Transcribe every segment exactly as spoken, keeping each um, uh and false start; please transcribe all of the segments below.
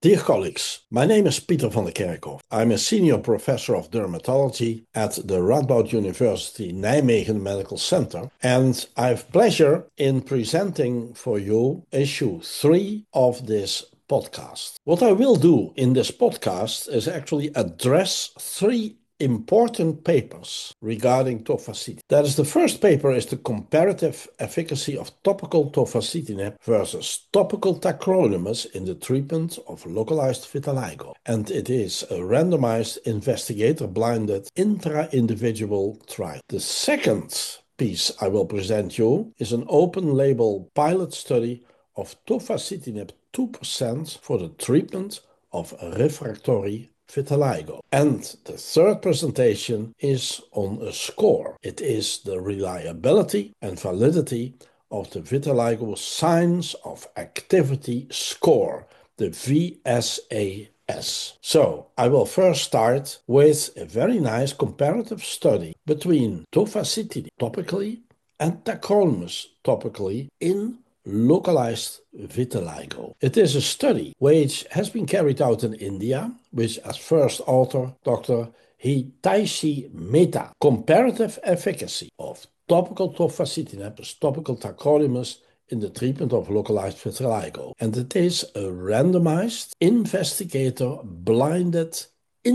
Dear colleagues, my name is Pieter van der Kerkhof. I'm a senior professor of dermatology at the Radboud University Nijmegen Medical Center, and I have pleasure in presenting for you issue three of this podcast. What I will do in this podcast is actually address three important papers regarding tofacitinib. That is, the first paper is the comparative efficacy of topical tofacitinib versus topical tacrolimus in the treatment of localized vitiligo. And it is a randomized investigator-blinded intra-individual trial. The second piece I will present you is an open-label pilot study of tofacitinib two percent for the treatment of refractory vitiligo. And the third presentation is on a score. It is the reliability and validity of the Vitiligo Signs of Activity Score, the V S A S. So I will first start with a very nice comparative study between tofacitinib topically and tacrolimus topically in localized vitiligo. It is a study which has been carried out in India, which as first author Doctor Hitaishi Mehta. Comparative efficacy of topical tofacitinib versus topical tacrolimus in the treatment of localized vitiligo. And it is a randomized, investigator-blinded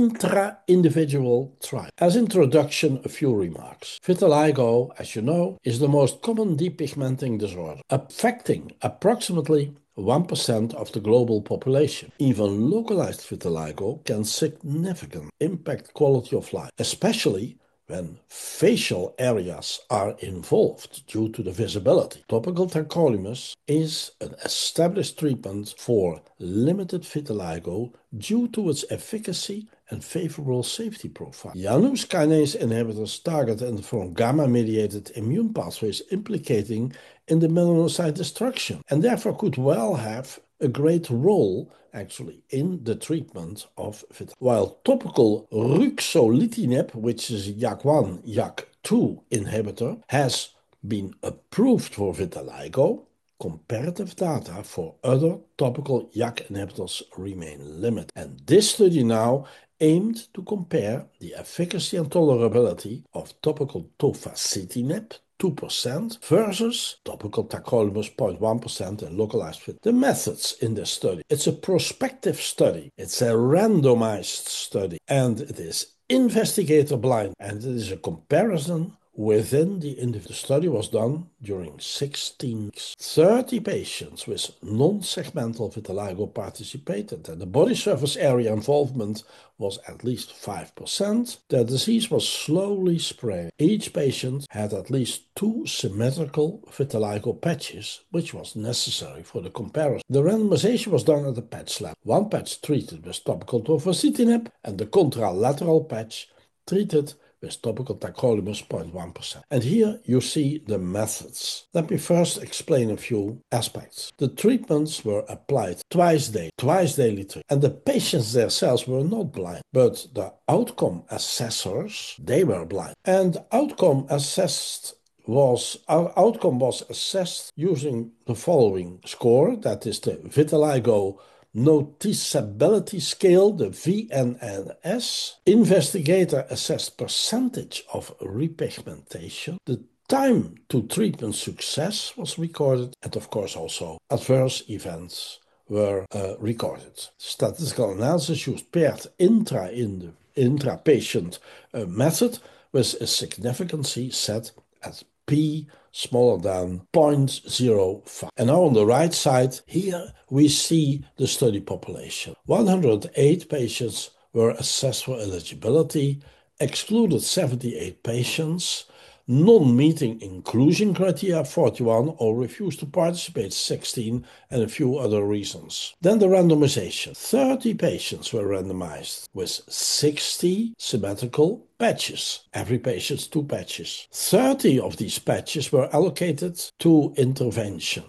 intra-individual trial. As introduction, a few remarks. Vitiligo, as you know, is the most common depigmenting disorder, affecting approximately one percent of the global population. Even localized vitiligo can significantly impact quality of life, especially when facial areas are involved due to the visibility. Topical tacrolimus is an established treatment for limited vitiligo due to its efficacy and favorable safety profile. Janus kinase inhibitors target and form gamma-mediated immune pathways implicating in the melanocyte destruction, and therefore could well have a great role actually in the treatment of vitiligo. While topical ruxolitinib, which is a Y A K one, Y A K two inhibitor, has been approved for vitiligo, comparative data for other topical Y A K inhibitors remain limited. And this study now aimed to compare the efficacy and tolerability of topical tofacitinib two percent versus topical tacrolimus zero point one percent and localized fit. The methods in this study. It's a prospective study. It's a randomized study. And it is investigator blind. And it is a comparison within the individual. The study was done during sixteen weeks. thirty patients with non-segmental vitiligo participated, and the body surface area involvement was at least five percent. The disease was slowly spreading. Each patient had at least two symmetrical vitiligo patches, which was necessary for the comparison. The randomization was done at the patch level. One patch treated with topical tofacitinib, and the contralateral patch treated with topical tacrolimus zero point one percent. And here you see the methods. Let me first explain a few aspects. The treatments were applied twice daily, twice daily treatment, and the patients themselves were not blind, but the outcome assessors, they were blind. And outcome assessed was our outcome was assessed using the following score, that is the vitiligo noticeability scale, the V N N S, investigator assessed percentage of repigmentation, the time to treatment success was recorded, and of course also adverse events were uh, recorded. Statistical analysis used paired intra in the intra-patient uh, method with a significancy set at P smaller than zero point zero five. And now on the right side, here we see the study population. one hundred eight patients were assessed for eligibility, excluded seventy-eight patients, non-meeting inclusion criteria forty-one, or refused to participate sixteen, and a few other reasons. Then the randomization. thirty patients were randomized with sixty symmetrical patches. Every patient's two patches. thirty of these patches were allocated to intervention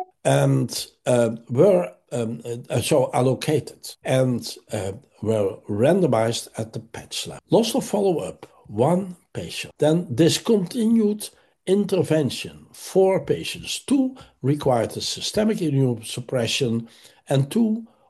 and uh, were um, uh, so allocated and uh, were randomized at the patch level. Loss of follow-up, one patient. Then discontinued intervention, four patients. Two required a systemic immunosuppression and two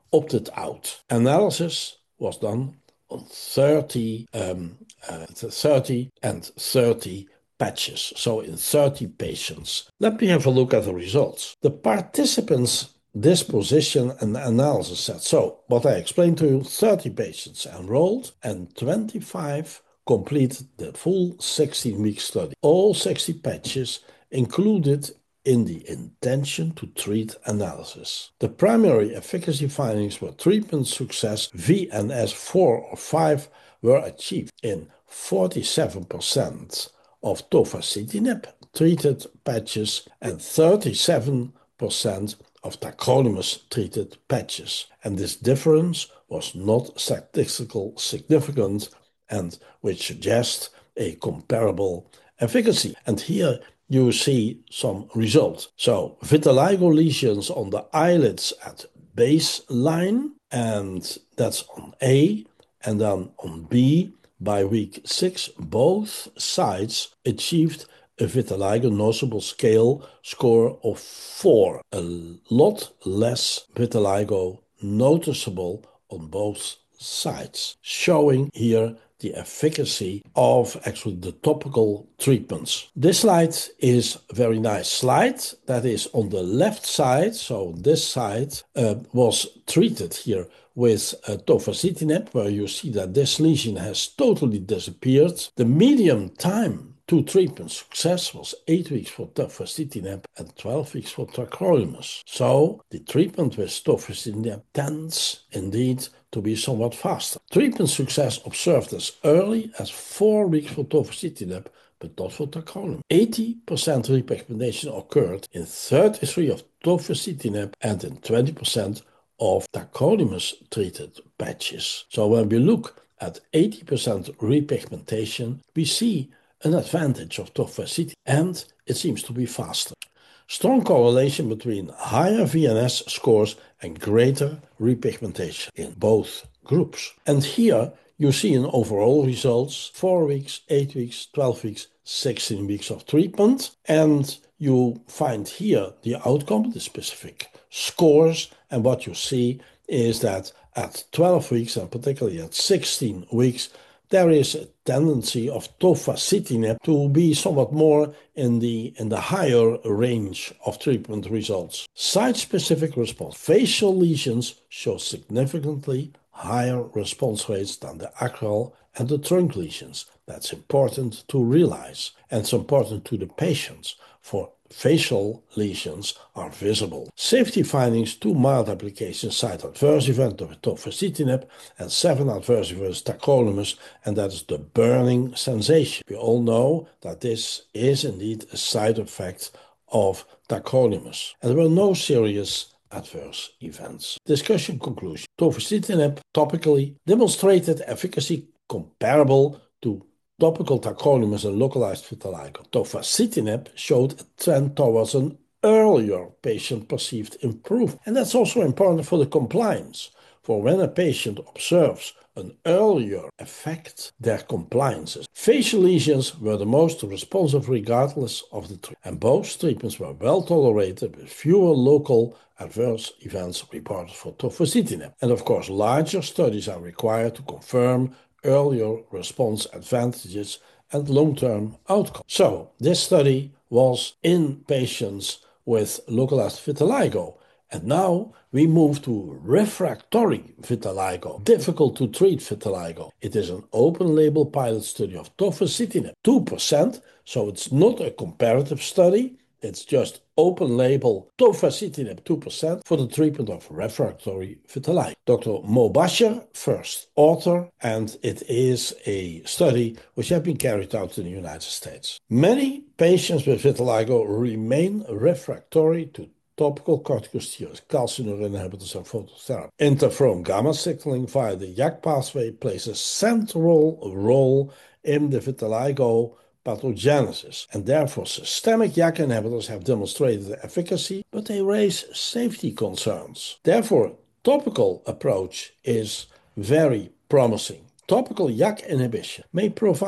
opted out. Analysis was done on thirty, um, uh, thirty and thirty patches, so in thirty patients. Let me have a look at the results. The participants' disposition and analysis set. So, what I explained to you, thirty patients enrolled and twenty-five completed the full sixteen-week study. All sixty patches included in the intention to treat analysis. The primary efficacy findings were treatment success, V N S four or five were achieved in forty-seven percent of tofacitinib treated patches and thirty-seven percent of tacrolimus treated patches. And this difference was not statistically significant, and which suggests a comparable efficacy. And here you see some results. So vitiligo lesions on the eyelids at baseline, and that's on A, and then on B, by week six, both sides achieved a vitiligo noticeable scale score of four, a lot less vitiligo noticeable on both sides, showing here the efficacy of actually the topical treatments. This slide is a very nice slide that is on the left side. So this side uh, was treated here with uh, tofacitinib, where you see that this lesion has totally disappeared. The median time to treatment success was eight weeks for tofacitinib and twelve weeks for tacrolimus. So the treatment with tofacitinib tends indeed to be somewhat faster. Treatment success observed as early as four weeks for tofacitinib, but not for tacrolimus. eighty percent repigmentation occurred in thirty-three of tofacitinib and in twenty percent of tacrolimus treated patches. So when we look at eighty percent repigmentation, we see an advantage of tofacitinib, and it seems to be faster. Strong correlation between higher V N S scores and greater repigmentation in both groups. And here you see in overall results, four weeks, eight weeks, twelve weeks, sixteen weeks of treatment, and you find here the outcome, the specific scores, and what you see is that at twelve weeks and particularly at sixteen weeks, there is a tendency of tofacitinib to be somewhat more in the, in the higher range of treatment results. Site-specific response. Facial lesions show significantly higher response rates than the acral and the trunk lesions. That's important to realize, and it's important to the patients, for facial lesions are visible. Safety findings: two mild application site adverse event of tofacitinib and seven adverse events tacrolimus, and that is the burning sensation. We all know that this is indeed a side effect of tacrolimus, and there were no serious adverse events. Discussion conclusion. Tofacitinib topically demonstrated efficacy comparable to topical tacrolimus and localized vitiligo. Tofacitinib showed a trend towards an earlier patient-perceived improvement. And that's also important for the compliance. For when a patient observes an earlier effect, their compliance is. Facial lesions were the most responsive regardless of the treatment. And both treatments were well tolerated with fewer local adverse events reported for tofacitinib. And of course, larger studies are required to confirm earlier response advantages and long-term outcomes. So this study was in patients with localized vitiligo, and now we move to refractory vitiligo, difficult to treat vitiligo. It is an open-label pilot study of tofacitinib, two percent, so it's not a comparative study. It's just open-label tofacitinib two percent for the treatment of refractory vitiligo. Doctor Mobasher, first author, and it is a study which has been carried out in the United States. Many patients with vitiligo remain refractory to topical corticosteroids, calcineurin inhibitors, and phototherapy. Interferon gamma signaling via the Y A C pathway plays a central role in the vitiligo pathogenesis, and therefore systemic Y A C inhibitors have demonstrated efficacy, but they raise safety concerns. Therefore, topical approach is very promising. Topical Y A C inhibition may provide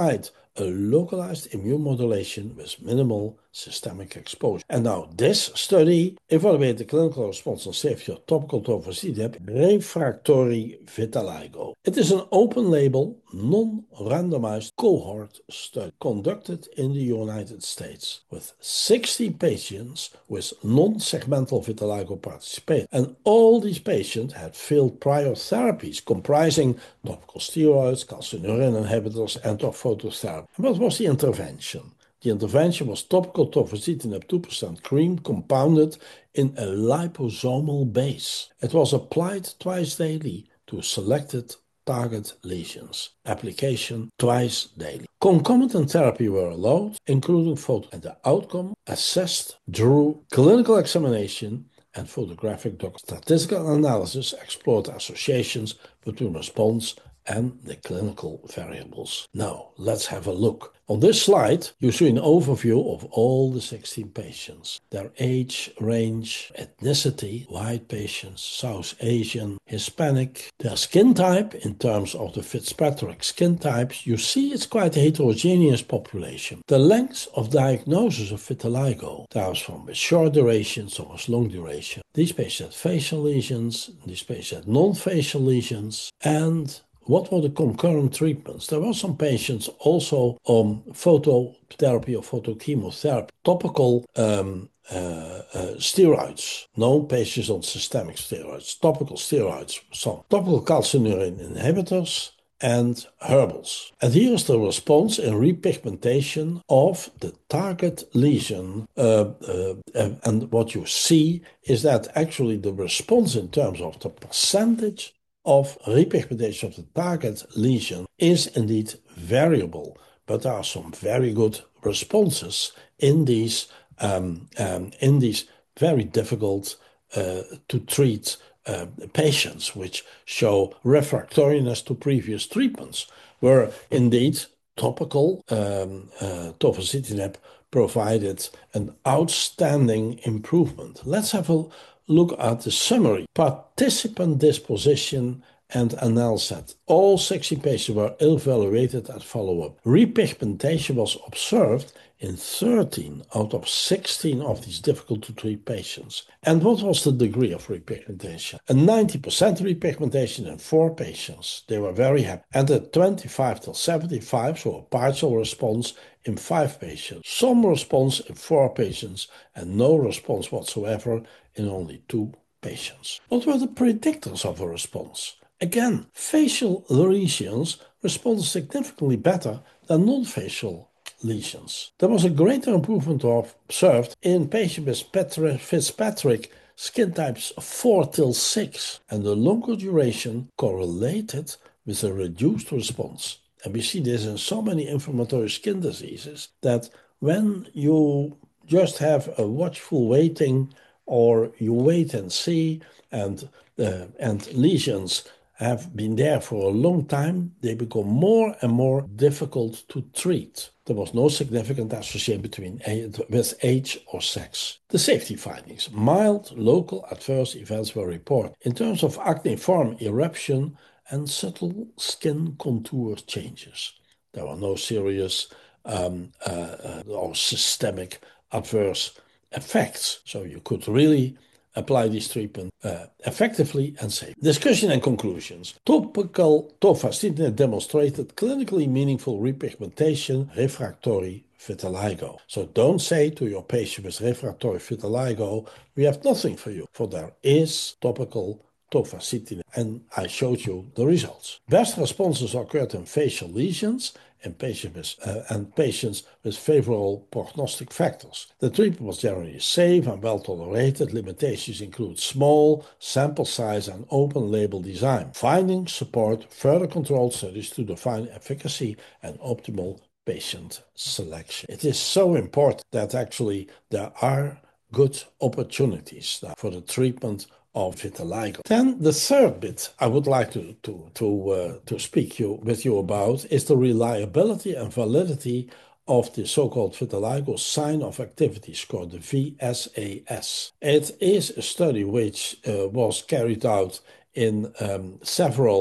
a localized immune modulation with minimal systemic exposure. And now this study evaluated the clinical response and safety of topical tofacitinib refractory vitiligo. It is an open-label, non-randomized cohort study conducted in the United States with sixty patients with non-segmental vitiligo participated. And all these patients had failed prior therapies comprising topical steroids, calcineurin inhibitors, and phototherapy. And what was the intervention? The intervention was topical tofacitinib two percent cream compounded in a liposomal base. It was applied twice daily to selected target lesions. Application twice daily. Concomitant therapy were allowed, including photo, and the outcome assessed through clinical examination and photographic documentation. Statistical analysis explored associations between response and the clinical variables. Now, let's have a look. On this slide, you see an overview of all the sixteen patients. Their age range, ethnicity, white patients, South Asian, Hispanic, their skin type in terms of the Fitzpatrick skin types. You see it's quite a heterogeneous population. The length of diagnosis of vitiligo, there was from with short duration, some was long duration. These patients had facial lesions, these patients had non-facial lesions, and what were the concurrent treatments? There were some patients also on phototherapy or photochemotherapy, topical um, uh, uh, steroids, no patients on systemic steroids, topical steroids, some topical calcineurin inhibitors, and herbals. And here is the response in repigmentation of the target lesion. Uh, uh, and what you see is that actually the response in terms of the percentage of repigmentation of the target lesion is indeed variable, but there are some very good responses in these um, um, in these very difficult uh, to treat uh, patients, which show refractoriness to previous treatments, where indeed topical um, uh, tofacitinib provided an outstanding improvement. Let's have a look at the summary. Participant disposition and analysis. All sixty patients were evaluated at follow-up. Repigmentation was observed in thirteen out of sixteen of these difficult-to-treat patients. And what was the degree of repigmentation? A ninety percent repigmentation in four patients. They were very happy. And a twenty-five to seventy-five, so a partial response in five patients. Some response in four patients and no response whatsoever in only two patients. What were the predictors of a response? Again, facial lesions respond significantly better than non-facial lesions. There was a greater improvement observed in patients with Fitzpatrick skin types four till six, and the longer duration correlated with a reduced response. And we see this in so many inflammatory skin diseases that when you just have a watchful waiting or you wait and see and, uh, and lesions have been there for a long time, they become more and more difficult to treat. There was no significant association between age, with age or sex. The safety findings. Mild local adverse events were reported in terms of acneiform eruption and subtle skin contour changes. There were no serious um, uh, uh, or systemic adverse effects. So you could really apply this treatment uh, effectively and safely. Discussion and conclusions. Topical tofacitinib demonstrated clinically meaningful repigmentation refractory vitiligo. So don't say to your patient with refractory vitiligo, we have nothing for you, for there is topical tofacitinib, and I showed you the results. Best responses occurred in facial lesions in patients with, uh, and patients with favorable prognostic factors. The treatment was generally safe and well tolerated. Limitations include small sample size and open label design. Findings support further controlled studies to define efficacy and optimal patient selection. It is so important that actually there are good opportunities for the treatment of vitiligo. Then the third bit I would like to to to uh, to speak you with you about is the reliability and validity of the so-called vitiligo sign of activity score, the V S A S. It is a study which uh, was carried out in um, several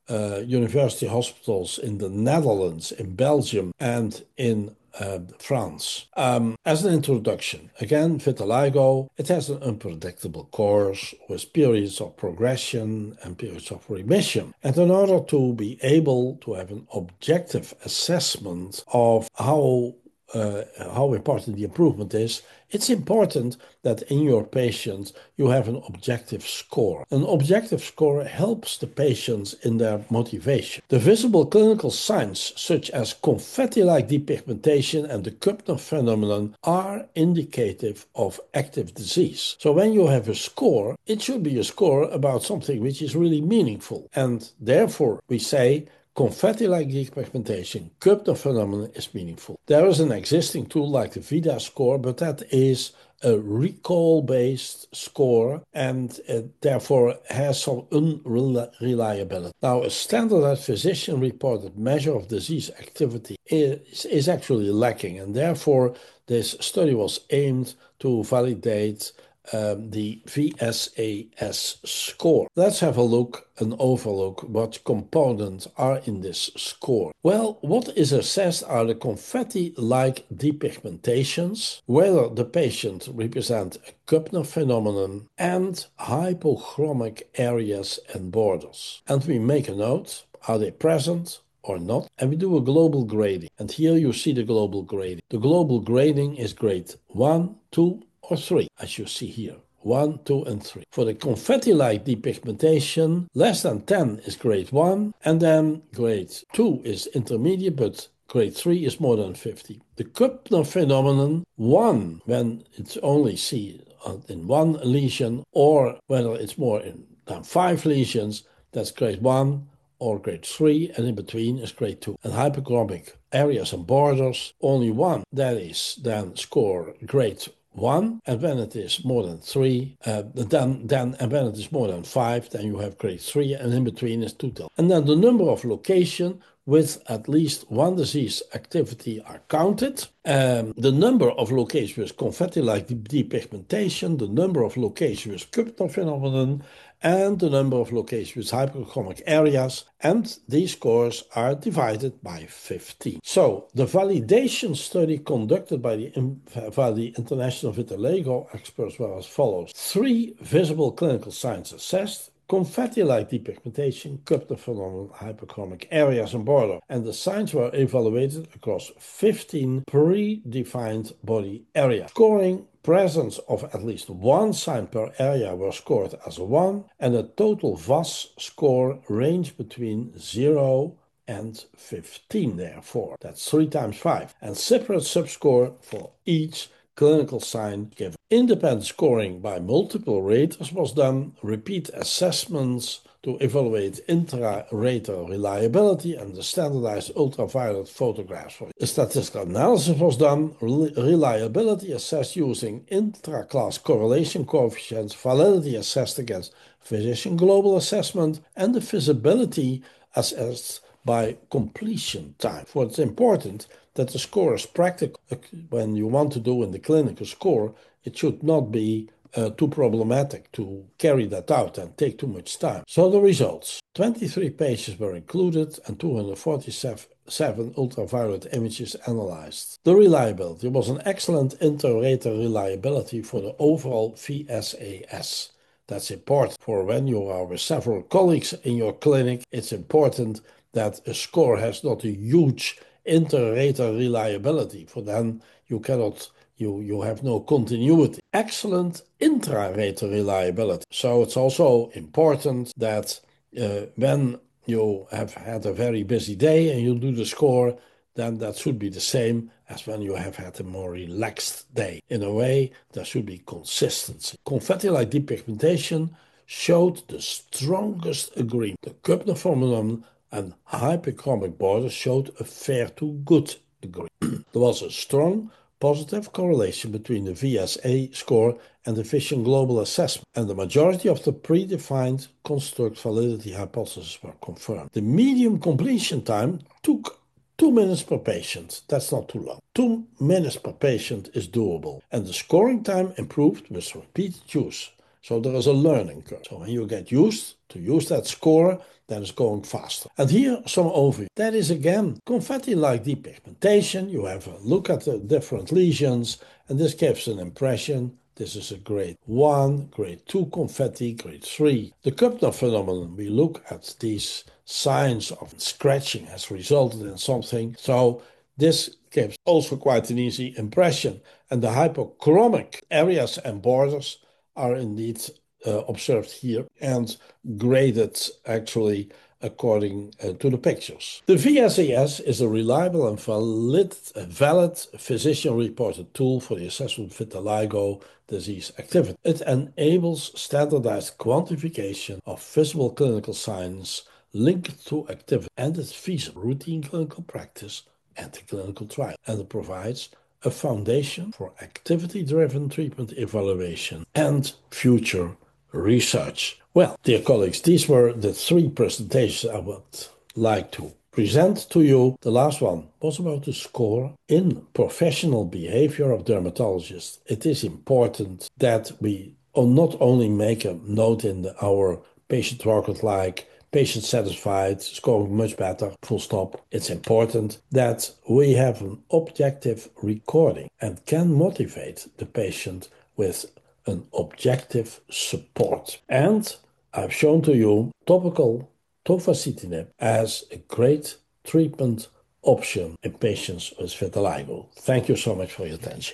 uh, university hospitals in the Netherlands, in Belgium, and in uh, France. Um, as an introduction, again, vitiligo, it has an unpredictable course with periods of progression and periods of remission. And in order to be able to have an objective assessment of how Uh, how important the improvement is, it's important that in your patient you have an objective score. An objective score helps the patients in their motivation. The visible clinical signs such as confetti-like depigmentation and the Kupner phenomenon are indicative of active disease. So when you have a score, it should be a score about something which is really meaningful. And therefore we say confetti-like depigmentation, Kupner phenomenon is meaningful. There is an existing tool like the VIDA score, but that is a recall-based score and it therefore has some unreliability. Now, a standardized physician-reported measure of disease activity is, is actually lacking, and therefore this study was aimed to validate Um, the V S A S score. Let's have a look, an overlook, what components are in this score. Well, what is assessed are the confetti-like depigmentations, whether the patient represents a Kupner phenomenon, and hypochromic areas and borders. And we make a note, are they present or not? And we do a global grading. And here you see the global grading. The global grading is grade one, two, or three, as you see here. one, two, and three. For the confetti-like depigmentation, less than ten is grade one, and then grade two is intermediate, but grade three is more than fifty. The Kupner phenomenon, one, when it's only seen in one lesion, or whether it's more than five lesions, that's grade one or grade three, and in between is grade two. And hypochromic areas and borders, only one, that is then score grade one, and when it is more than three, uh, then, then and when it is more than five, then you have grade three, and in between is two. And then the number of location with at least one disease activity are counted. Um, the number of locations with confetti-like depigmentation, the number of locations with Kupner phenomenon, and the number of locations with hypochromic areas, and these scores are divided by fifteen. So, the validation study conducted by the, by the International Vitiligo experts were as follows. Three visible clinical signs assessed: confetti-like depigmentation, Kupner phenomenon, hypochromic areas and border. And the signs were evaluated across fifteen predefined body areas. Scoring presence of at least one sign per area were scored as a one, and a total V A S score ranged between zero and fifteen, therefore. That's three times five. And separate subscore for each clinical sign given. Independent scoring by multiple raters was done. Repeat assessments to evaluate intra-rater reliability and the standardized ultraviolet photographs. A statistical analysis was done. Reliability assessed using intra-class correlation coefficients, validity assessed against physician global assessment, and the visibility assessed by completion time. For it's important that the score is practical. When you want to do in the clinic a score, it should not be uh, too problematic to carry that out and take too much time. So the results. twenty-three patients were included and two hundred forty-seven ultraviolet images analyzed. The reliability was an excellent inter-rater reliability for the overall V S A S. That's important for when you are with several colleagues in your clinic. It's important that a score has not a huge inter-rater reliability, for then you cannot, you, you have no continuity. Excellent intra-rater reliability. So it's also important that uh, when you have had a very busy day and you do the score, then that should be the same as when you have had a more relaxed day. In a way, there should be consistency. Confetti-like depigmentation showed the strongest agreement. The Kupner phenomenon and hypochromic borders showed a fair to good agreement. There was a strong positive correlation between the V S A score and the Vision Global Assessment, and the majority of the predefined construct validity hypotheses were confirmed. The median completion time took two minutes per patient. That's not too long. Two minutes per patient is doable, and the scoring time improved with repeated use. So there is a learning curve. So when you get used to use that score, then it's going faster. And here, some overview. That is again confetti-like depigmentation. You have a look at the different lesions, and this gives an impression. This is a grade one, grade two confetti, grade three. The Kupner phenomenon, we look at these signs of scratching has resulted in something. So this gives also quite an easy impression. And the hypochromic areas and borders are indeed uh, observed here and graded actually according uh, to the pictures. The V S A S is a reliable and valid, valid physician-reported tool for the assessment of vitiligo disease activity. It enables standardized quantification of visible clinical signs linked to activity, and it's feasible routine clinical practice and the clinical trial, and it provides a foundation for activity-driven treatment evaluation and future research. Well, dear colleagues, these were the three presentations I would like to present to you. The last one was about the score in professional behavior of dermatologists. It is important that we not only make a note in the, our patient record like patient satisfied, scoring much better, full stop. It's important that we have an objective recording and can motivate the patient with an objective support. And I've shown to you topical tofacitinib as a great treatment option in patients with vitiligo. Thank you so much for your attention.